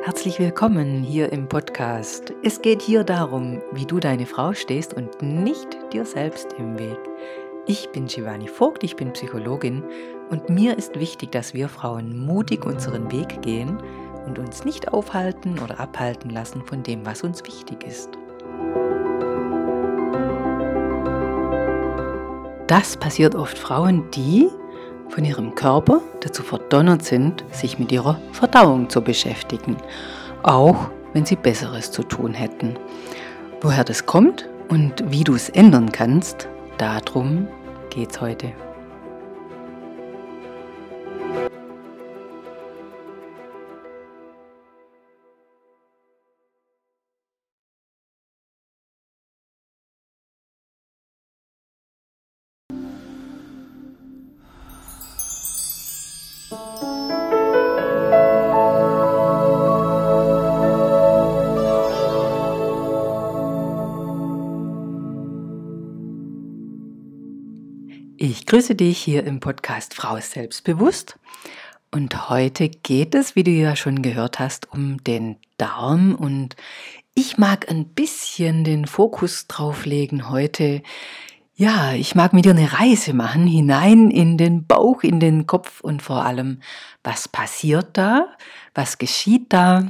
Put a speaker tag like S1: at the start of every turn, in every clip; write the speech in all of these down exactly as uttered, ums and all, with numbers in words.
S1: Herzlich willkommen hier im Podcast. Es geht hier darum, wie du deine Frau stehst und nicht dir selbst im Weg. Ich bin Shivani Vogt, ich bin Psychologin und mir ist wichtig, dass wir Frauen mutig unseren Weg gehen und uns nicht aufhalten oder abhalten lassen von dem, was uns wichtig ist. Das passiert oft Frauen, die von ihrem Körper dazu verdonnert sind, sich mit ihrer Verdauung zu beschäftigen, auch wenn sie Besseres zu tun hätten. Woher das kommt und wie du es ändern kannst, darum geht's heute. Ich grüße dich hier im Podcast Frau ist selbstbewusst und heute geht es, wie du ja schon gehört hast, um den Darm und ich mag ein bisschen den Fokus drauf legen heute. Ja, ich mag mit dir eine Reise machen, hinein in den Bauch, in den Kopf und vor allem, was passiert da, was geschieht da.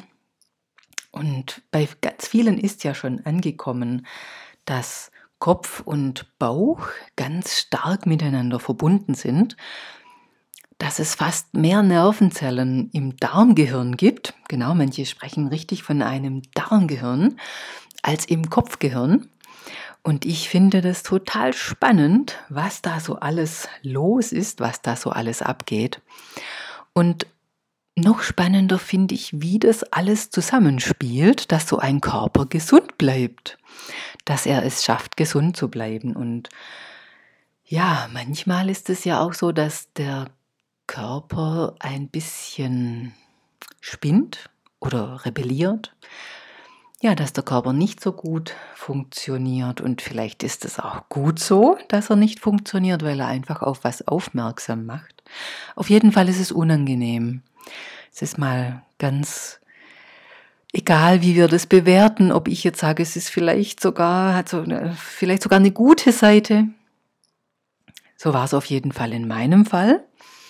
S1: Und bei ganz vielen ist ja schon angekommen, dass Kopf und Bauch ganz stark miteinander verbunden sind, dass es fast mehr Nervenzellen im Darmgehirn gibt, genau, manche sprechen richtig von einem Darmgehirn, als im Kopfgehirn. Und ich finde das total spannend, was da so alles los ist, was da so alles abgeht. Und noch spannender finde ich, wie das alles zusammenspielt, dass so ein Körper gesund bleibt, dass er es schafft, gesund zu bleiben. Und ja, manchmal ist es ja auch so, dass der Körper ein bisschen spinnt oder rebelliert. Ja, dass der Körper nicht so gut funktioniert und vielleicht ist es auch gut so, dass er nicht funktioniert, weil er einfach auf was aufmerksam macht. Auf jeden Fall ist es unangenehm. Es ist mal ganz egal, wie wir das bewerten, ob ich jetzt sage, es ist vielleicht sogar, hat so eine, vielleicht sogar eine gute Seite. So war es auf jeden Fall in meinem Fall.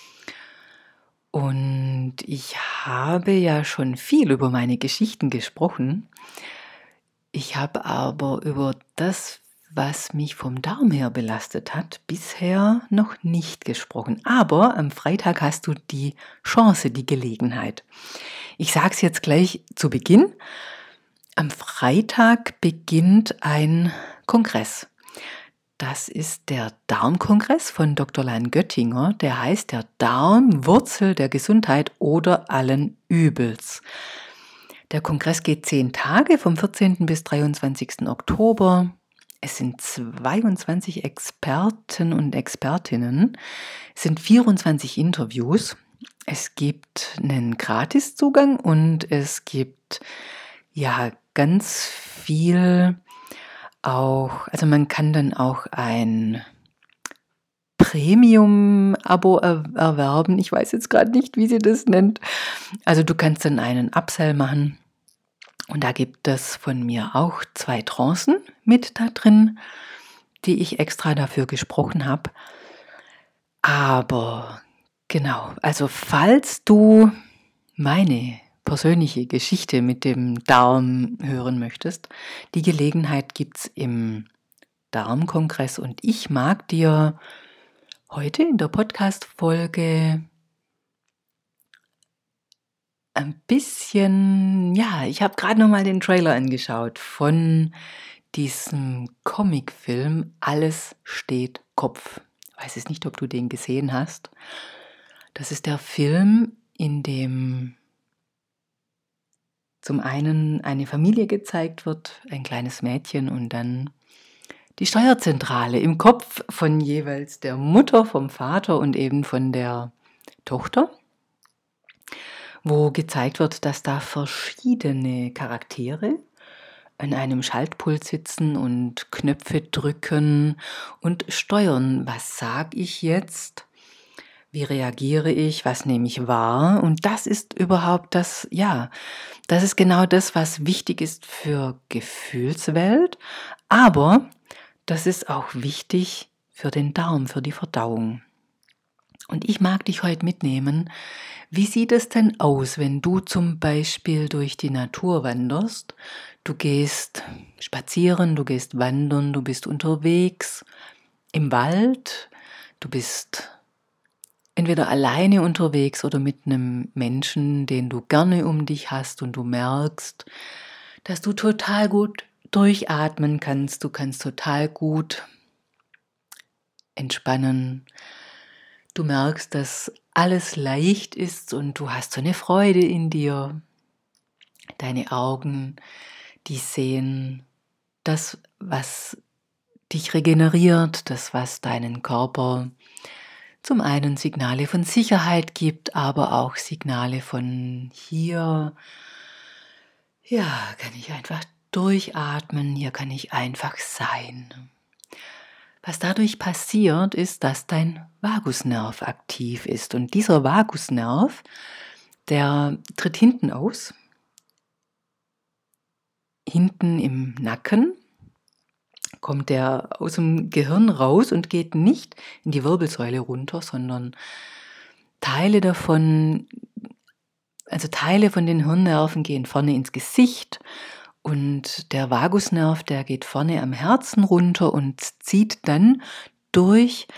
S1: Und ich habe ja schon viel über meine Geschichten gesprochen. Ich habe aber über das, was mich vom Darm her belastet hat, bisher noch nicht gesprochen. Aber am Freitag hast du die Chance, die Gelegenheit. Ich sage es jetzt gleich zu Beginn. Am Freitag beginnt ein Kongress. Das ist der Darmkongress von Doktor Lan Göttinger. Der heißt der Darm, Wurzel der Gesundheit oder allen Übels. Der Kongress geht zehn Tage, vom vierzehnten bis dreiundzwanzigsten Oktober. Es sind zweiundzwanzig Experten und Expertinnen. Es sind vierundzwanzig Interviews. Es gibt einen Gratiszugang und es gibt ja ganz viel auch, also man kann dann auch ein Premium-Abo er- erwerben. Ich weiß jetzt gerade nicht, wie sie das nennt. Also du kannst dann einen Upsell machen und da gibt es von mir auch zwei Trancen mit da drin, die ich extra dafür gesprochen habe. Aber genau, also falls du meine persönliche Geschichte mit dem Darm hören möchtest, die Gelegenheit gibt es im Darmkongress und ich mag dir heute in der Podcast-Folge ein bisschen, ja, ich habe gerade noch mal den Trailer angeschaut von diesem Comicfilm Alles steht Kopf. Ich weiß jetzt nicht, ob du den gesehen hast. Das ist der Film, in dem zum einen eine Familie gezeigt wird, ein kleines Mädchen und dann die Steuerzentrale im Kopf von jeweils der Mutter, vom Vater und eben von der Tochter, wo gezeigt wird, dass da verschiedene Charaktere an einem Schaltpult sitzen und Knöpfe drücken und steuern. Was sage ich jetzt? Wie reagiere ich? Was nehme ich wahr? Und das ist überhaupt das, ja, das ist genau das, was wichtig ist für Gefühlswelt, aber das ist auch wichtig für den Darm, für die Verdauung. Und ich mag dich heute mitnehmen. Wie sieht es denn aus, wenn du zum Beispiel durch die Natur wanderst? Du gehst spazieren, du gehst wandern, du bist unterwegs im Wald, du bist entweder alleine unterwegs oder mit einem Menschen, den du gerne um dich hast und du merkst, dass du total gut durchatmen kannst, du kannst total gut entspannen. Du merkst, dass alles leicht ist und du hast so eine Freude in dir. Deine Augen, die sehen das, was dich regeneriert, das, was deinen Körper zum einen Signale von Sicherheit gibt, aber auch Signale von hier, ja, kann ich einfach durchatmen, hier kann ich einfach sein. Was dadurch passiert, ist, dass dein Vagusnerv aktiv ist. Und dieser Vagusnerv, der tritt hinten aus, hinten im Nacken, kommt der aus dem Gehirn raus und geht nicht in die Wirbelsäule runter, sondern Teile davon, also Teile von den Hirnnerven gehen vorne ins Gesicht und der Vagusnerv, der geht vorne am Herzen runter und zieht dann durch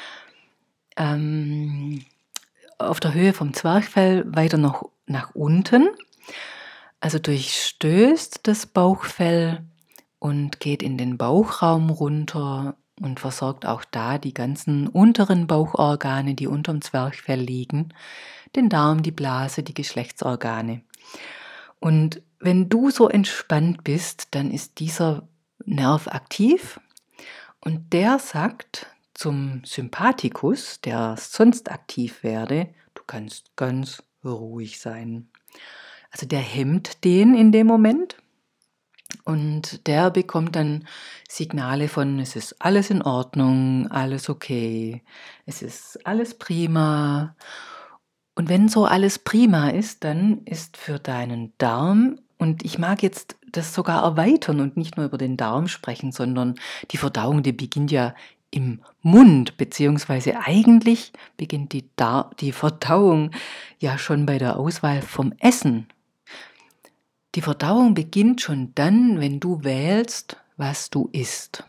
S1: ähm, auf der Höhe vom Zwerchfell weiter nach, nach unten, also durchstößt das Bauchfell und geht in den Bauchraum runter und versorgt auch da die ganzen unteren Bauchorgane, die unterm Zwerchfell liegen, den Darm, die Blase, die Geschlechtsorgane. Und wenn du so entspannt bist, dann ist dieser Nerv aktiv und der sagt zum Sympathikus, der sonst aktiv werde, du kannst ganz ruhig sein. Also der hemmt den in dem Moment. Und der bekommt dann Signale von, es ist alles in Ordnung, alles okay, es ist alles prima. Und wenn so alles prima ist, dann ist für deinen Darm, und ich mag jetzt das sogar erweitern und nicht nur über den Darm sprechen, sondern die Verdauung, die beginnt ja im Mund, beziehungsweise eigentlich beginnt die, Dar- die Verdauung ja schon bei der Auswahl vom Essen. Die Verdauung beginnt schon dann, wenn du wählst, was du isst.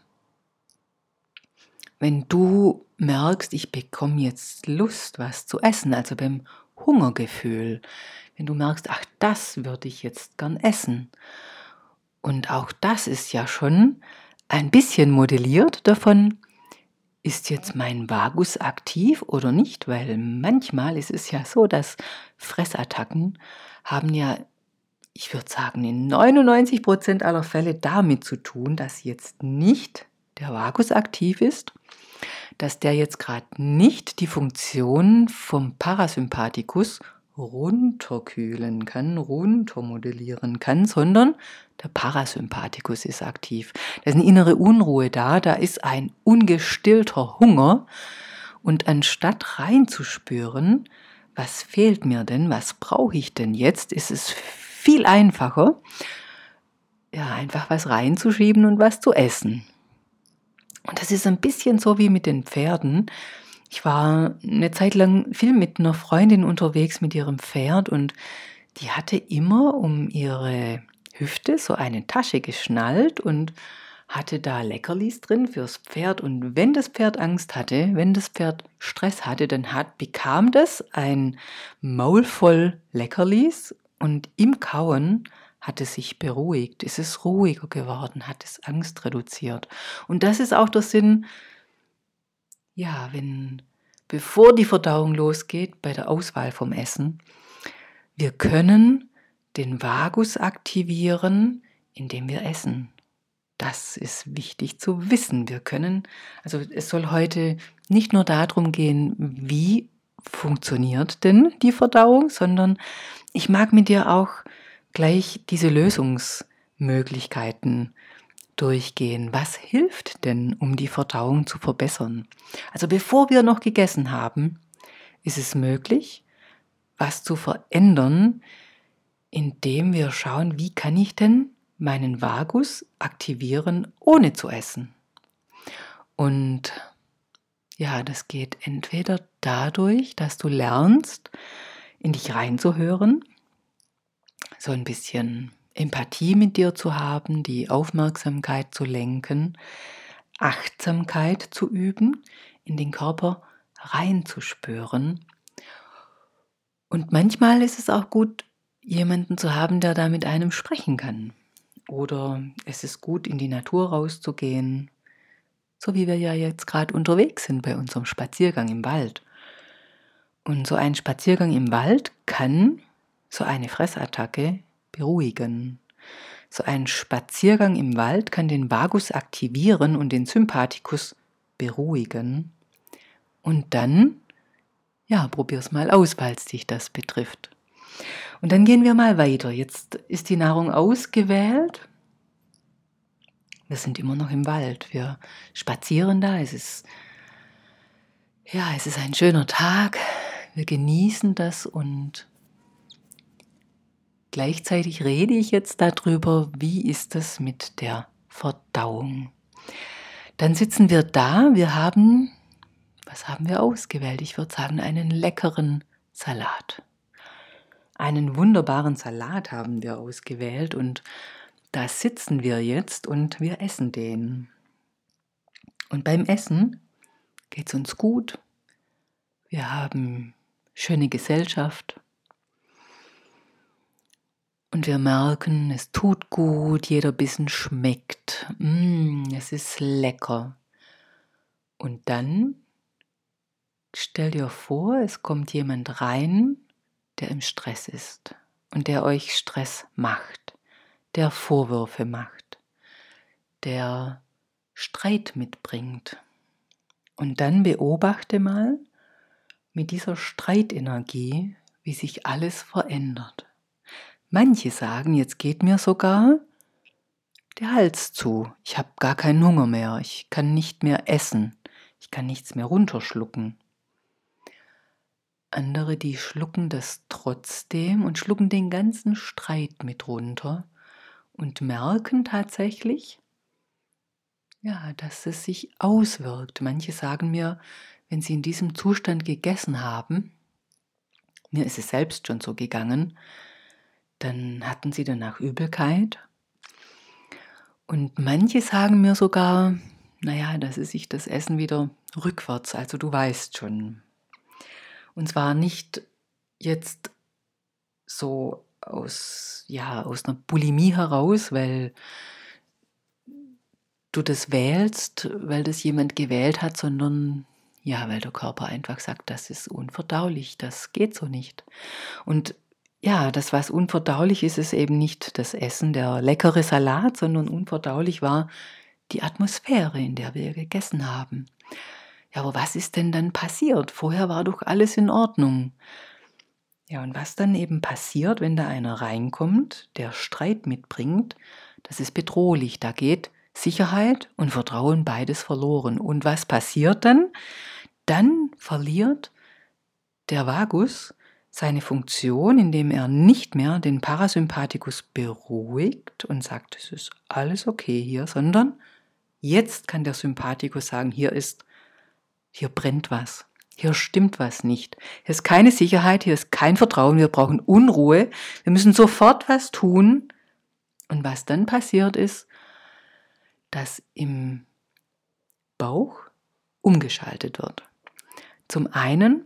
S1: Wenn du merkst, ich bekomme jetzt Lust, was zu essen, also beim Hungergefühl, wenn du merkst, ach, das würde ich jetzt gern essen. Und auch das ist ja schon ein bisschen modelliert davon, ist jetzt mein Vagus aktiv oder nicht, weil manchmal ist es ja so, dass Fressattacken haben ja, ich würde sagen, in neunundneunzig Prozent aller Fälle damit zu tun, dass jetzt nicht der Vagus aktiv ist, dass der jetzt gerade nicht die Funktion vom Parasympathikus runterkühlen kann, runtermodellieren kann, sondern der Parasympathikus ist aktiv. Da ist eine innere Unruhe da, da ist ein ungestillter Hunger und anstatt reinzuspüren, was fehlt mir denn, was brauche ich denn jetzt, ist es viel einfacher, ja, einfach was reinzuschieben und was zu essen. Und das ist ein bisschen so wie mit den Pferden. Ich war eine Zeit lang viel mit einer Freundin unterwegs mit ihrem Pferd und die hatte immer um ihre Hüfte so eine Tasche geschnallt und hatte da Leckerlis drin fürs Pferd. Und wenn das Pferd Angst hatte, wenn das Pferd Stress hatte, dann hat, bekam das ein Maul voll Leckerlis und im Kauen hat es sich beruhigt, ist es ruhiger geworden, hat es Angst reduziert. Und das ist auch der Sinn, ja, wenn, bevor die Verdauung losgeht, bei der Auswahl vom Essen, wir können den Vagus aktivieren, indem wir essen. Das ist wichtig zu wissen. Wir können, also es soll heute nicht nur darum gehen, wie funktioniert denn die Verdauung, sondern ich mag mit dir auch gleich diese Lösungsmöglichkeiten durchgehen. Was hilft denn, um die Verdauung zu verbessern? Also bevor wir noch gegessen haben, ist es möglich, was zu verändern, indem wir schauen, wie kann ich denn meinen Vagus aktivieren, ohne zu essen. Und ja, das geht entweder dadurch, dass du lernst, in dich reinzuhören, so ein bisschen Empathie mit dir zu haben, die Aufmerksamkeit zu lenken, Achtsamkeit zu üben, in den Körper reinzuspüren. Und manchmal ist es auch gut, jemanden zu haben, der da mit einem sprechen kann. Oder es ist gut, in die Natur rauszugehen, so wie wir ja jetzt gerade unterwegs sind bei unserem Spaziergang im Wald. Und so ein Spaziergang im Wald kann so eine Fressattacke beruhigen. So ein Spaziergang im Wald kann den Vagus aktivieren und den Sympathikus beruhigen. Und dann, ja, probier's mal aus, falls dich das betrifft. Und dann gehen wir mal weiter. Jetzt ist die Nahrung ausgewählt. Wir sind immer noch im Wald. Wir spazieren da. Es ist, ja, es ist ein schöner Tag. Wir genießen das und gleichzeitig rede ich jetzt darüber, wie ist es mit der Verdauung. Dann sitzen wir da. Wir haben, was haben wir ausgewählt? Ich würde sagen, einen leckeren Salat. Einen wunderbaren Salat haben wir ausgewählt und da sitzen wir jetzt und wir essen den. Und beim Essen geht es uns gut. Wir haben schöne Gesellschaft. Und wir merken, es tut gut, jeder Bissen schmeckt. Mm, es ist lecker. Und dann stell dir vor, es kommt jemand rein, der im Stress ist und der euch Stress macht, der Vorwürfe macht, der Streit mitbringt. Und dann beobachte mal mit dieser Streitenergie, wie sich alles verändert. Manche sagen, jetzt geht mir sogar der Hals zu. Ich habe gar keinen Hunger mehr. Ich kann nicht mehr essen. Ich kann nichts mehr runterschlucken. Andere, die schlucken das trotzdem und schlucken den ganzen Streit mit runter und merken tatsächlich, ja, dass es sich auswirkt. Manche sagen mir, wenn sie in diesem Zustand gegessen haben, mir ist es selbst schon so gegangen, dann hatten sie danach Übelkeit. Und manche sagen mir sogar, naja, dass es sich das Essen wieder rückwärts, also du weißt schon. Und zwar nicht jetzt so aus, ja, aus einer Bulimie heraus, weil du das wählst, weil das jemand gewählt hat, sondern ja, weil der Körper einfach sagt, das ist unverdaulich, das geht so nicht. Und ja, das, was unverdaulich ist, ist eben nicht das Essen, der leckere Salat, sondern unverdaulich war die Atmosphäre, in der wir gegessen haben. Ja, aber was ist denn dann passiert? Vorher war doch alles in Ordnung. Ja, und was dann eben passiert, wenn da einer reinkommt, der Streit mitbringt, das ist bedrohlich. Da geht Sicherheit und Vertrauen beides verloren. Und was passiert dann? Dann verliert der Vagus seine Funktion, indem er nicht mehr den Parasympathikus beruhigt und sagt, es ist alles okay hier, sondern jetzt kann der Sympathikus sagen, hier ist, hier brennt was, hier stimmt was nicht, hier ist keine Sicherheit, hier ist kein Vertrauen, wir brauchen Unruhe, wir müssen sofort was tun. Und was dann passiert ist, dass im Bauch umgeschaltet wird. Zum einen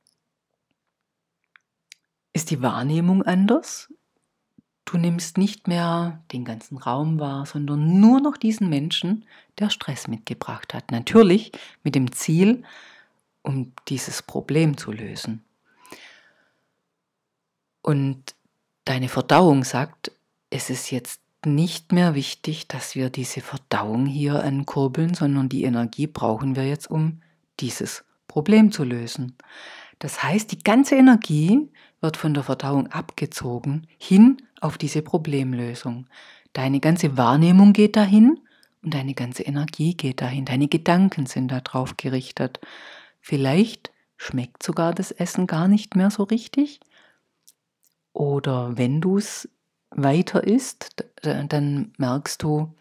S1: ist die Wahrnehmung anders. Du nimmst nicht mehr den ganzen Raum wahr, sondern nur noch diesen Menschen, der Stress mitgebracht hat. Natürlich mit dem Ziel, um dieses Problem zu lösen. Und deine Verdauung sagt, es ist jetzt nicht mehr wichtig, dass wir diese Verdauung hier ankurbeln, sondern die Energie brauchen wir jetzt, um dieses Problem zu lösen. Das heißt, die ganze Energie wird von der Verdauung abgezogen hin auf diese Problemlösung. Deine ganze Wahrnehmung geht dahin und deine ganze Energie geht dahin. Deine Gedanken sind darauf gerichtet. Vielleicht schmeckt sogar das Essen gar nicht mehr so richtig. Oder wenn du es weiter isst, d- dann merkst du,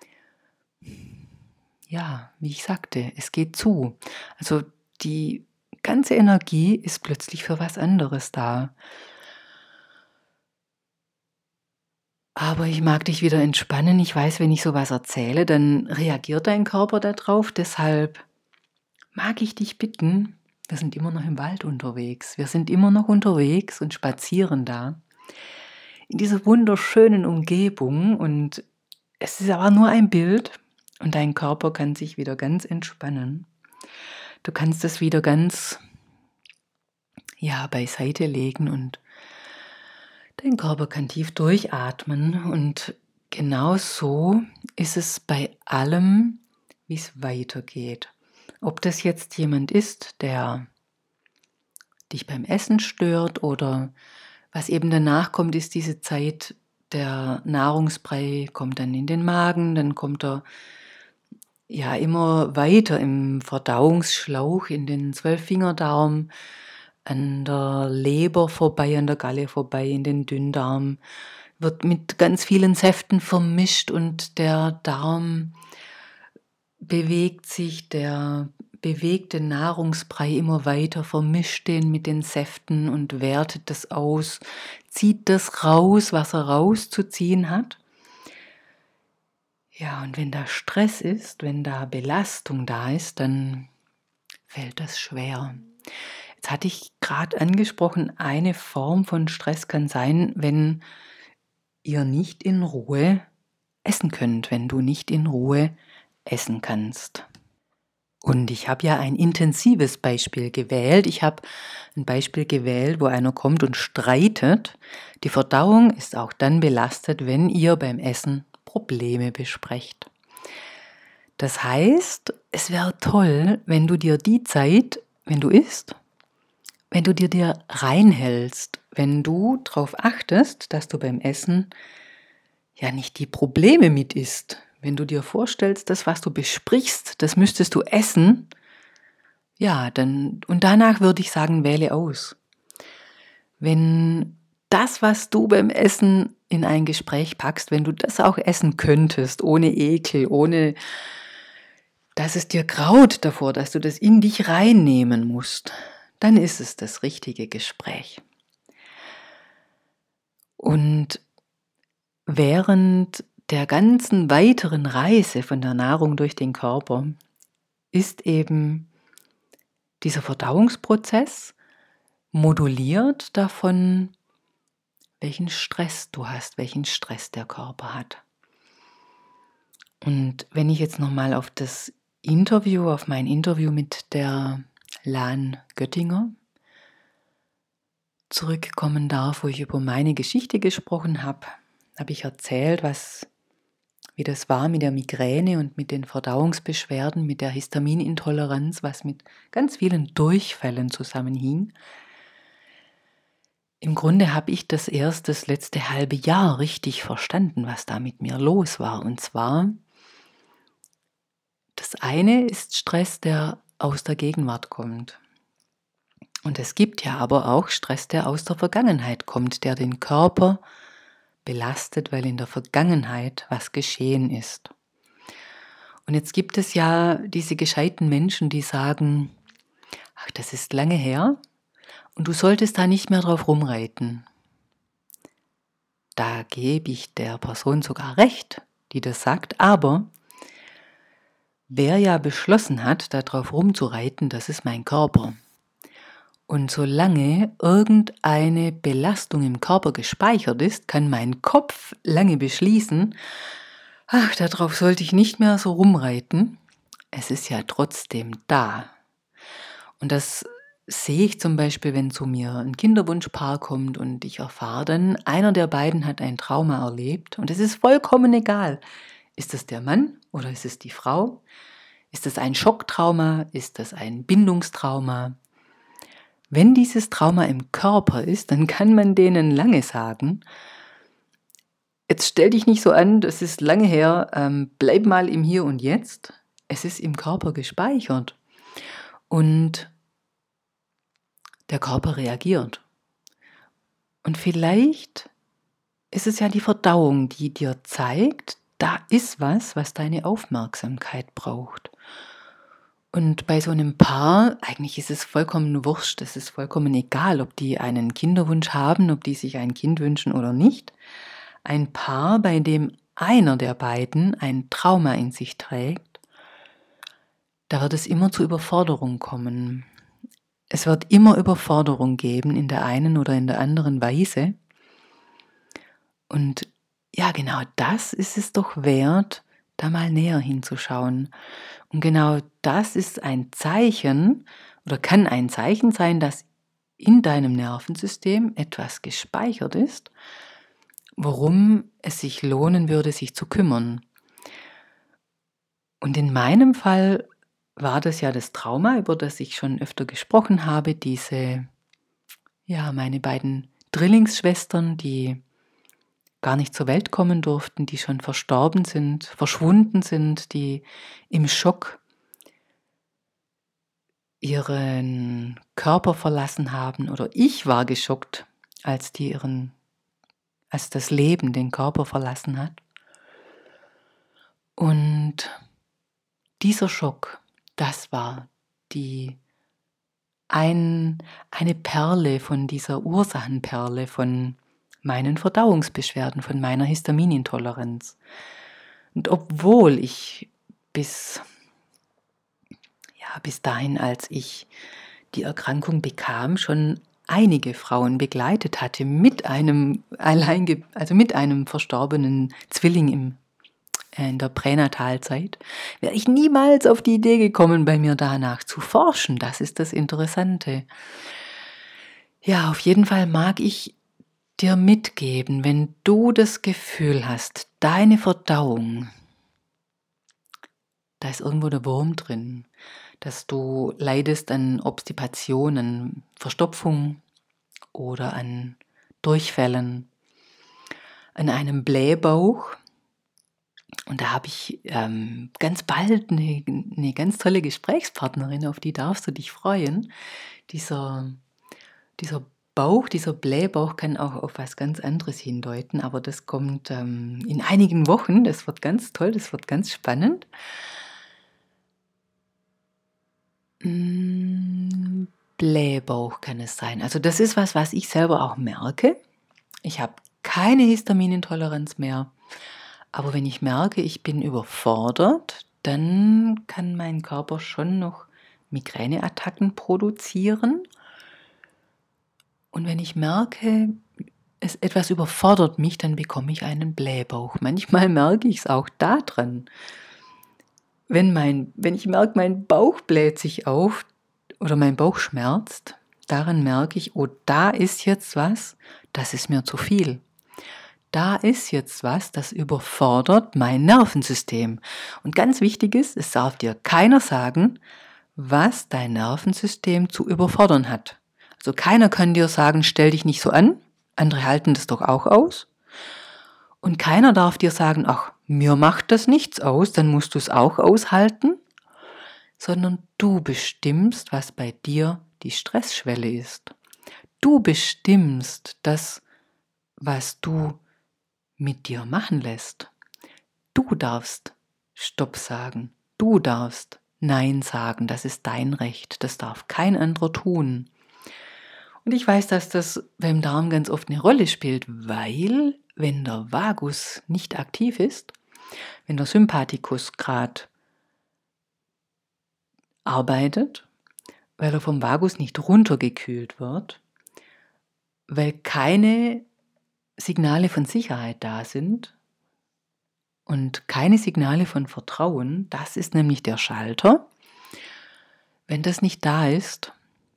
S1: ja, wie ich sagte, es geht zu. Also die ganze Energie ist plötzlich für was anderes da. Aber ich mag dich wieder entspannen. Ich weiß, wenn ich sowas erzähle, dann reagiert dein Körper darauf. Deshalb mag ich dich bitten, wir sind immer noch im Wald unterwegs. Wir sind immer noch unterwegs und spazieren da in dieser wunderschönen Umgebung. Und es ist aber nur ein Bild und dein Körper kann sich wieder ganz entspannen. Du kannst es wieder ganz, ja, beiseite legen und dein Körper kann tief durchatmen. Und genau so ist es bei allem, wie es weitergeht. Ob das jetzt jemand ist, der dich beim Essen stört oder was eben danach kommt, ist diese Zeit, der Nahrungsbrei kommt dann in den Magen, dann kommt er ja immer weiter im Verdauungsschlauch, in den Zwölffingerdarm, an der Leber vorbei, an der Galle vorbei, in den Dünndarm, wird mit ganz vielen Säften vermischt und der Darm bewegt sich, der bewegt den Nahrungsbrei immer weiter, vermischt den mit den Säften und wertet das aus, zieht das raus, was er rauszuziehen hat. Ja, und wenn da Stress ist, wenn da Belastung da ist, dann fällt das schwer. Jetzt hatte ich gerade angesprochen, eine Form von Stress kann sein, wenn ihr nicht in Ruhe essen könnt, wenn du nicht in Ruhe essen kannst. Und ich habe ja ein intensives Beispiel gewählt. Ich habe ein Beispiel gewählt, wo einer kommt und streitet. Die Verdauung ist auch dann belastet, wenn ihr beim Essen Probleme besprecht. Das heißt, es wäre toll, wenn du dir die Zeit, wenn du isst, wenn du dir dir reinhältst, wenn du darauf achtest, dass du beim Essen ja nicht die Probleme mit isst. Wenn du dir vorstellst, das, was du besprichst, das müsstest du essen, ja, dann, und danach würde ich sagen, wähle aus. Wenn das, was du beim Essen in ein Gespräch packst, wenn du das auch essen könntest, ohne Ekel, ohne, dass es dir graut davor, dass du das in dich reinnehmen musst, dann ist es das richtige Gespräch. Und während der ganzen weiteren Reise von der Nahrung durch den Körper ist eben dieser Verdauungsprozess moduliert davon, welchen Stress du hast, welchen Stress der Körper hat. Und wenn ich jetzt nochmal auf das Interview, auf mein Interview mit der Lan Göttinger zurückkommen darf, wo ich über meine Geschichte gesprochen habe, habe ich erzählt, was, wie das war mit der Migräne und mit den Verdauungsbeschwerden, mit der Histaminintoleranz, was mit ganz vielen Durchfällen zusammenhing. Im Grunde habe ich das erst das letzte halbe Jahr richtig verstanden, was da mit mir los war. Und zwar, das eine ist Stress, der aus der Gegenwart kommt. Und es gibt ja aber auch Stress, der aus der Vergangenheit kommt, der den Körper belastet, weil in der Vergangenheit was geschehen ist. Und jetzt gibt es ja diese gescheiten Menschen, die sagen, ach, das ist lange her und du solltest da nicht mehr drauf rumreiten. Da gebe ich der Person sogar recht, die das sagt, aber wer ja beschlossen hat, da drauf rumzureiten, das ist mein Körper. Und solange irgendeine Belastung im Körper gespeichert ist, kann mein Kopf lange beschließen, ach, darauf sollte ich nicht mehr so rumreiten. Es ist ja trotzdem da. Und das sehe ich zum Beispiel, wenn zu mir ein Kinderwunschpaar kommt und ich erfahre dann, einer der beiden hat ein Trauma erlebt und es ist vollkommen egal. Ist es der Mann oder ist es die Frau? Ist es ein Schocktrauma? Ist es ein Bindungstrauma? Wenn dieses Trauma im Körper ist, dann kann man denen lange sagen, jetzt stell dich nicht so an, das ist lange her, ähm, bleib mal im Hier und Jetzt. Es ist im Körper gespeichert. Und der Körper reagiert. Und vielleicht ist es ja die Verdauung, die dir zeigt, da ist was, was deine Aufmerksamkeit braucht. Und bei so einem Paar, eigentlich ist es vollkommen wurscht, es ist vollkommen egal, ob die einen Kinderwunsch haben, ob die sich ein Kind wünschen oder nicht. Ein Paar, bei dem einer der beiden ein Trauma in sich trägt, da wird es immer zu Überforderung kommen. Es wird immer Überforderung geben in der einen oder in der anderen Weise. Und ja, genau das ist es doch wert, da mal näher hinzuschauen. Und genau das ist ein Zeichen oder kann ein Zeichen sein, dass in deinem Nervensystem etwas gespeichert ist, worum es sich lohnen würde, sich zu kümmern. Und in meinem Fall war das ja das Trauma, über das ich schon öfter gesprochen habe, diese, ja, meine beiden Drillingsschwestern, die gar nicht zur Welt kommen durften, die schon verstorben sind, verschwunden sind, die im Schock ihren Körper verlassen haben. Oder ich war geschockt, als die ihren, als das Leben den Körper verlassen hat. Und dieser Schock, das war die ein, eine Perle von dieser Ursachenperle von meinen Verdauungsbeschwerden, von meiner Histaminintoleranz. Und obwohl ich bis, ja, bis dahin, als ich die Erkrankung bekam, schon einige Frauen begleitet hatte mit einem allein, also mit einem verstorbenen Zwilling im, äh, in der Pränatalzeit, wäre ich niemals auf die Idee gekommen, bei mir danach zu forschen. Das ist das Interessante. Ja, auf jeden Fall mag ich dir mitgeben, wenn du das Gefühl hast, deine Verdauung, da ist irgendwo der Wurm drin, dass du leidest an Obstipation, an Verstopfung oder an Durchfällen, an einem Blähbauch. Und da habe ich ähm, ganz bald eine, eine ganz tolle Gesprächspartnerin, auf die darfst du dich freuen. Dieser, dieser Bauch, dieser Blähbauch kann auch auf was ganz anderes hindeuten, aber das kommt ähm, in einigen Wochen, das wird ganz toll, das wird ganz spannend. Mm, Blähbauch kann es sein. Also das ist was, was ich selber auch merke. Ich habe keine Histaminintoleranz mehr, aber wenn ich merke, ich bin überfordert, dann kann mein Körper schon noch Migräneattacken produzieren. Und wenn ich merke, es etwas überfordert mich, dann bekomme ich einen Blähbauch. Manchmal merke ich es auch daran. Wenn, mein, wenn ich merke, mein Bauch bläht sich auf oder mein Bauch schmerzt, daran merke ich, oh, da ist jetzt was, das ist mir zu viel. Da ist jetzt was, das überfordert mein Nervensystem. Und ganz wichtig ist, es darf dir keiner sagen, was dein Nervensystem zu überfordern hat. Also keiner kann dir sagen, stell dich nicht so an, andere halten das doch auch aus. Und keiner darf dir sagen, ach, mir macht das nichts aus, dann musst du es auch aushalten, sondern du bestimmst, was bei dir die Stressschwelle ist. Du bestimmst das, was du mit dir machen lässt. Du darfst Stopp sagen, du darfst Nein sagen, das ist dein Recht, das darf kein anderer tun. Und ich weiß, dass das beim Darm ganz oft eine Rolle spielt, weil wenn der Vagus nicht aktiv ist, wenn der Sympathikus gerade arbeitet, weil er vom Vagus nicht runtergekühlt wird, weil keine Signale von Sicherheit da sind und keine Signale von Vertrauen, das ist nämlich der Schalter. Wenn das nicht da ist,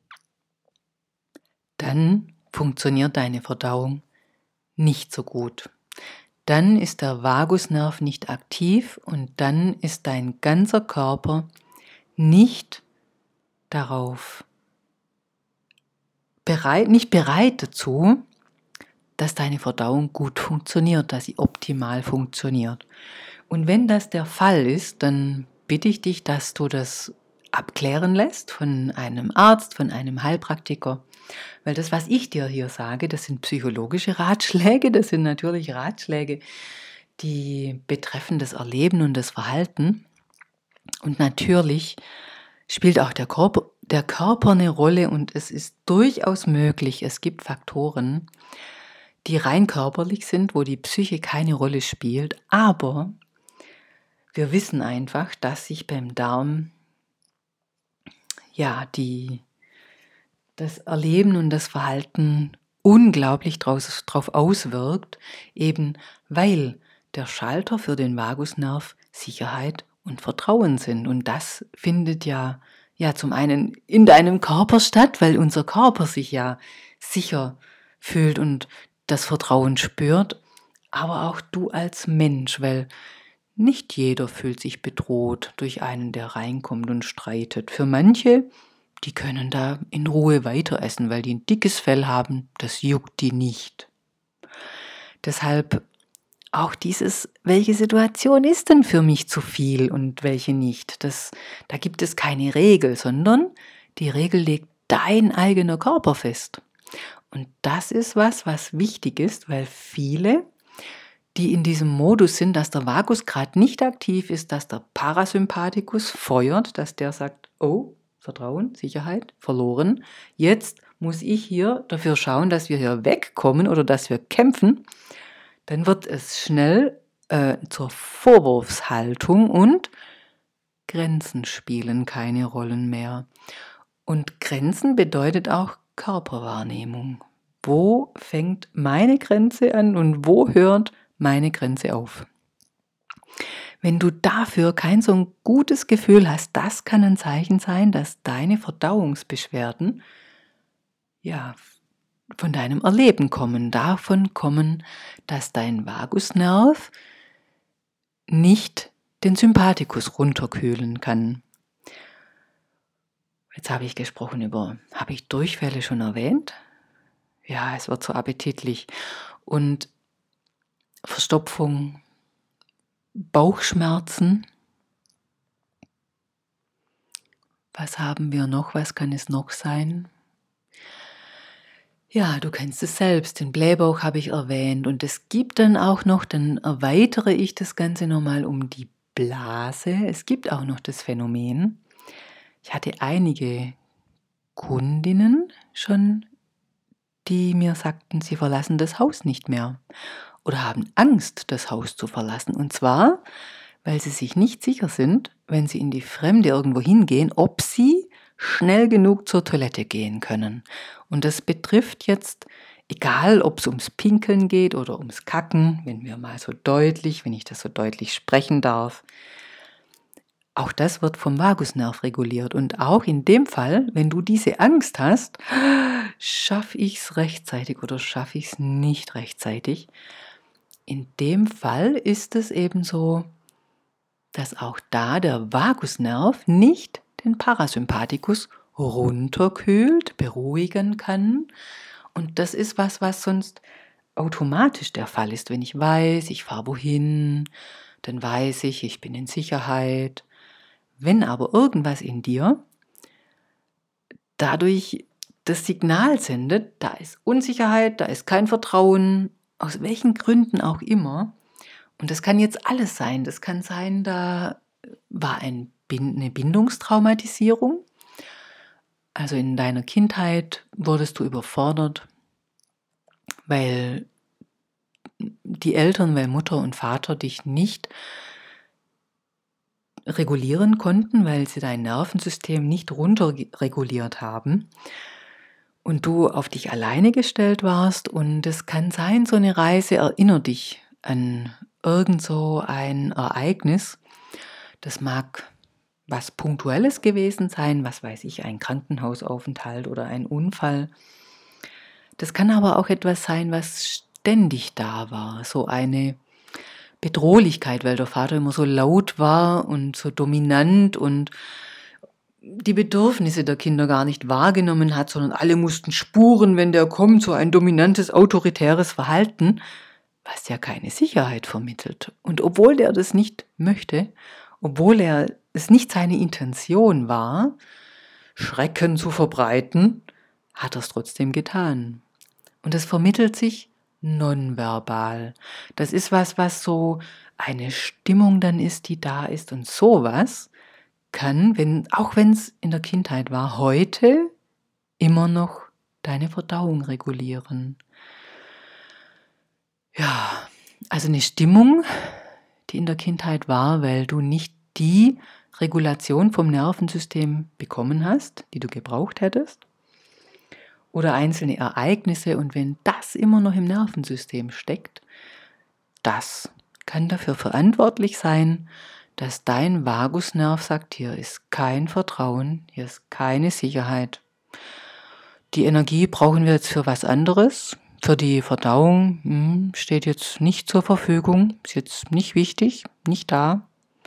S1: dann funktioniert deine Verdauung nicht so gut. Dann ist der Vagusnerv nicht aktiv und dann ist dein ganzer Körper nicht darauf bereit, nicht bereit dazu, dass deine Verdauung gut funktioniert, dass sie optimal funktioniert. Und wenn das der Fall ist, dann bitte ich dich, dass du das abklären lässt von einem Arzt, von einem Heilpraktiker. Weil das, was ich dir hier sage, das sind psychologische Ratschläge, das sind natürlich Ratschläge, die betreffen das Erleben und das Verhalten. Und natürlich spielt auch der Körper, der Körper eine Rolle und es ist durchaus möglich, es gibt Faktoren, die rein körperlich sind, wo die Psyche keine Rolle spielt, aber wir wissen einfach, dass sich beim Darm ja die, das Erleben und das Verhalten unglaublich draus, drauf auswirkt, eben weil der Schalter für den Vagusnerv Sicherheit und Vertrauen sind. Und das findet ja, ja zum einen in deinem Körper statt, weil unser Körper sich ja sicher fühlt und das Vertrauen spürt, aber auch du als Mensch, weil nicht jeder fühlt sich bedroht durch einen, der reinkommt und streitet. Für manche, die können da in Ruhe weiter essen, weil die ein dickes Fell haben, das juckt die nicht. Deshalb auch dieses, welche Situation ist denn für mich zu viel und welche nicht? Das, da gibt es keine Regel, sondern die Regel legt dein eigener Körper fest. Und das ist was, was wichtig ist, weil viele, die in diesem Modus sind, dass der Vagus gerade nicht aktiv ist, dass der Parasympathikus feuert, dass der sagt, oh, Vertrauen, Sicherheit, verloren. Jetzt muss ich hier dafür schauen, dass wir hier wegkommen oder dass wir kämpfen. Dann wird es schnell äh, zur Vorwurfshaltung und Grenzen spielen keine Rollen mehr. Und Grenzen bedeutet auch Körperwahrnehmung. Wo fängt meine Grenze an und wo hört meine Grenze auf? Wenn du dafür kein so ein gutes Gefühl hast, das kann ein Zeichen sein, dass deine Verdauungsbeschwerden ja von deinem Erleben kommen, davon kommen, dass dein Vagusnerv nicht den Sympathikus runterkühlen kann. Jetzt habe ich gesprochen über, habe ich Durchfälle schon erwähnt? Ja, es wird so appetitlich. Und Verstopfung, Bauchschmerzen. Was haben wir noch? Was kann es noch sein? Ja, du kennst es selbst, den Blähbauch habe ich erwähnt und es gibt dann auch noch, dann erweitere ich das Ganze nochmal um die Blase. Es gibt auch noch das Phänomen. Ich hatte einige Kundinnen schon, die mir sagten, sie verlassen das Haus nicht mehr oder haben Angst, das Haus zu verlassen. Und zwar, weil sie sich nicht sicher sind, wenn sie in die Fremde irgendwo hingehen, ob sie schnell genug zur Toilette gehen können. Und das betrifft jetzt, egal ob es ums Pinkeln geht oder ums Kacken, wenn wir mal so deutlich, wenn ich das so deutlich sprechen darf, auch das wird vom Vagusnerv reguliert. Und auch in dem Fall, wenn du diese Angst hast, schaffe ich es rechtzeitig oder schaffe ich es nicht rechtzeitig. In dem Fall ist es eben so, dass auch da der Vagusnerv nicht den Parasympathikus runterkühlt, beruhigen kann. Und das ist was, was sonst automatisch der Fall ist. Wenn ich weiß, ich fahre wohin, dann weiß ich, ich bin in Sicherheit. Wenn aber irgendwas in dir dadurch das Signal sendet, da ist Unsicherheit, da ist kein Vertrauen, aus welchen Gründen auch immer, und das kann jetzt alles sein, das kann sein, da war ein, eine Bindungstraumatisierung, also in deiner Kindheit wurdest du überfordert, weil die Eltern, weil Mutter und Vater dich nicht regulieren konnten, weil sie dein Nervensystem nicht runterreguliert haben und du auf dich alleine gestellt warst. Und es kann sein, so eine Reise erinnert dich an irgend so ein Ereignis. Das mag was Punktuelles gewesen sein, was weiß ich, ein Krankenhausaufenthalt oder ein Unfall. Das kann aber auch etwas sein, was ständig da war, so eine Bedrohlichkeit, weil der Vater immer so laut war und so dominant und die Bedürfnisse der Kinder gar nicht wahrgenommen hat, sondern alle mussten spuren, wenn der kommt, so ein dominantes, autoritäres Verhalten, was ja keine Sicherheit vermittelt. Und obwohl der das nicht möchte, obwohl er es nicht seine Intention war, Schrecken zu verbreiten, hat er es trotzdem getan. Und es vermittelt sich nonverbal. Das ist was, was so eine Stimmung dann ist, die da ist. Und sowas kann, wenn, auch wenn es in der Kindheit war, heute immer noch deine Verdauung regulieren. Ja, also eine Stimmung, die in der Kindheit war, weil du nicht die Regulation vom Nervensystem bekommen hast, die du gebraucht hättest. Oder einzelne Ereignisse, und wenn das immer noch im Nervensystem steckt, das kann dafür verantwortlich sein, dass dein Vagusnerv sagt, hier ist kein Vertrauen, hier ist keine Sicherheit. Die Energie brauchen wir jetzt für was anderes. Für die Verdauung hm, steht jetzt nicht zur Verfügung, ist jetzt nicht wichtig, nicht da.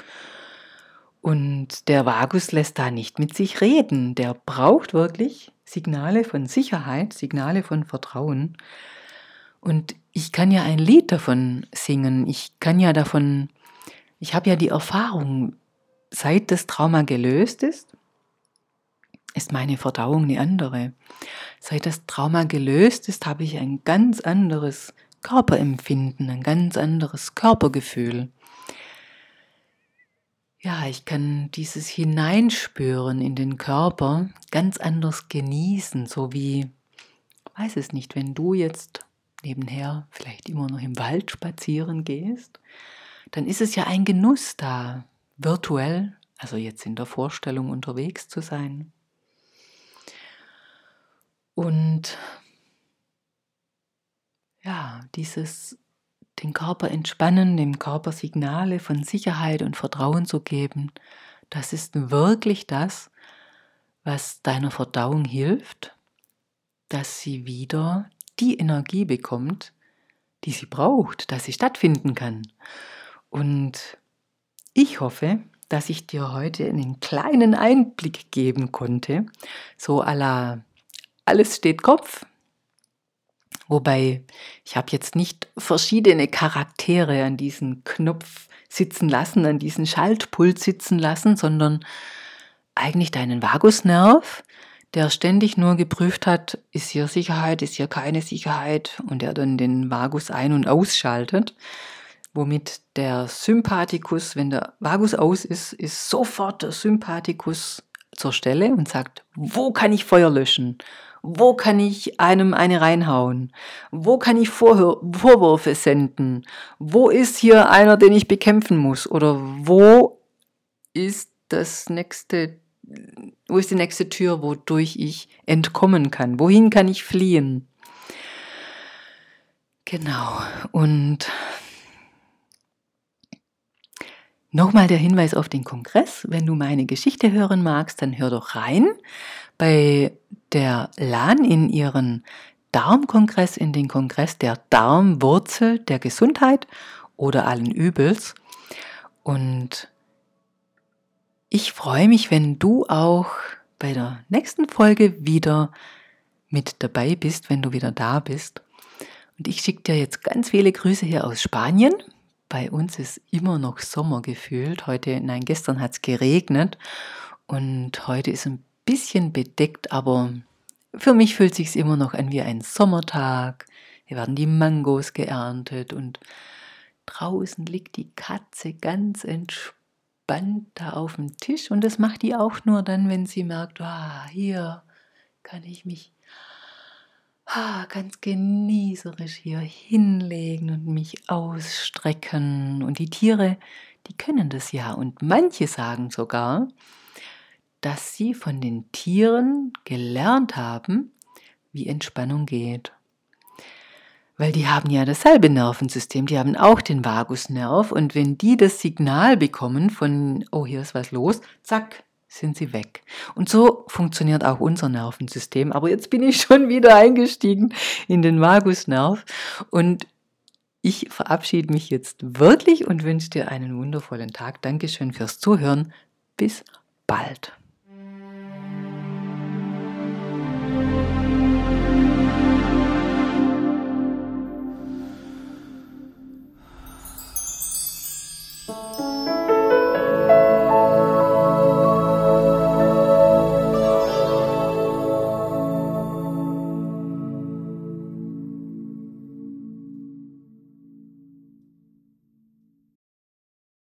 S1: Und der Vagus lässt da nicht mit sich reden. Der braucht wirklich Signale von Sicherheit, Signale von Vertrauen. Und ich kann ja ein Lied davon singen. Ich kann ja davon, ich habe ja die Erfahrung, seit das Trauma gelöst ist, ist meine Verdauung eine andere. Seit das Trauma gelöst ist, habe ich ein ganz anderes Körperempfinden, ein ganz anderes Körpergefühl. Ja, ich kann dieses Hineinspüren in den Körper ganz anders genießen, so wie, weiß es nicht, wenn du jetzt nebenher vielleicht immer noch im Wald spazieren gehst, dann ist es ja ein Genuss da, virtuell, also jetzt in der Vorstellung unterwegs zu sein. Und ja, dieses den Körper entspannen, dem Körper Signale von Sicherheit und Vertrauen zu geben, das ist wirklich das, was deiner Verdauung hilft, dass sie wieder die Energie bekommt, die sie braucht, dass sie stattfinden kann. Und ich hoffe, dass ich dir heute einen kleinen Einblick geben konnte, so à la alles steht Kopf. Wobei, ich habe jetzt nicht verschiedene Charaktere an diesen Knopf sitzen lassen, an diesen Schaltpult sitzen lassen, sondern eigentlich deinen Vagusnerv, der ständig nur geprüft hat, ist hier Sicherheit, ist hier keine Sicherheit, und der dann den Vagus ein- und ausschaltet, womit der Sympathikus, wenn der Vagus aus ist, ist sofort der Sympathikus zur Stelle und sagt, wo kann ich Feuer löschen? Wo kann ich einem eine reinhauen? Wo kann ich Vorhör- Vorwürfe senden? Wo ist hier einer, den ich bekämpfen muss? Oder wo ist das nächste, wo ist die nächste Tür, wodurch ich entkommen kann? Wohin kann ich fliehen? Genau. Und nochmal der Hinweis auf den Kongress. Wenn du meine Geschichte hören magst, dann hör doch rein bei der Lan in ihren Darmkongress, in den Kongress der Darmwurzel der Gesundheit oder allen Übels. Und ich freue mich, wenn du auch bei der nächsten Folge wieder mit dabei bist, wenn du wieder da bist. Und ich schicke dir jetzt ganz viele Grüße hier aus Spanien. Bei uns ist immer noch Sommer gefühlt. Heute, nein, gestern hat es geregnet und heute ist ein bisschen bedeckt, aber für mich fühlt es sich immer noch an wie ein Sommertag. Hier werden die Mangos geerntet und draußen liegt die Katze ganz entspannt da auf dem Tisch, und das macht die auch nur dann, wenn sie merkt, ah, hier kann ich mich ah, ganz genießerisch hier hinlegen und mich ausstrecken. Und die Tiere, die können das ja. Und manche sagen sogar, dass sie von den Tieren gelernt haben, wie Entspannung geht. Weil die haben ja dasselbe Nervensystem, die haben auch den Vagusnerv, und wenn die das Signal bekommen von, oh, hier ist was los, zack, sind sie weg. Und so funktioniert auch unser Nervensystem. Aber jetzt bin ich schon wieder eingestiegen in den Vagusnerv, und ich verabschiede mich jetzt wirklich und wünsche dir einen wundervollen Tag. Dankeschön fürs Zuhören. Bis bald.